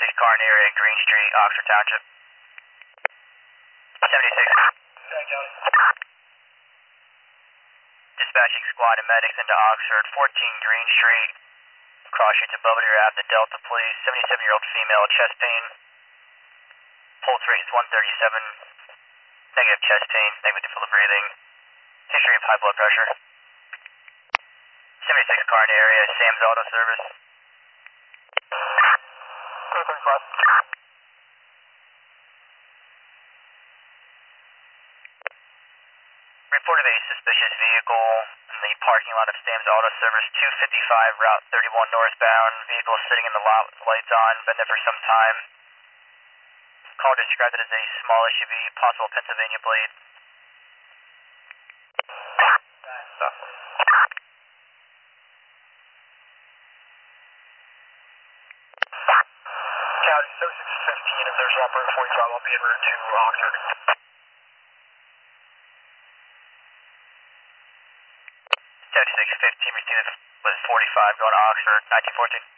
car in the area, Green Street, Oxford Township. 76. Dispatching squad and medics into Oxford, 14 Green Street. Cross streets above it, at the Delta Police. 77-year-old female, chest pain. Pulse rate is 137. Negative chest pain, negative difficult breathing. History of high blood pressure. 76 car in the area, Sam's Auto Service. 35. Reported a suspicious vehicle in the parking lot of Sam's Auto Service, 255 Route 31 northbound. Vehicle sitting in the lot with lights on, been there for some time. Call described it as a small SUV, possible Pennsylvania plate. County 7615, if there's an operator 45, I'll be en route to Oxford. 7615 received with 45 going to Oxford, 1914.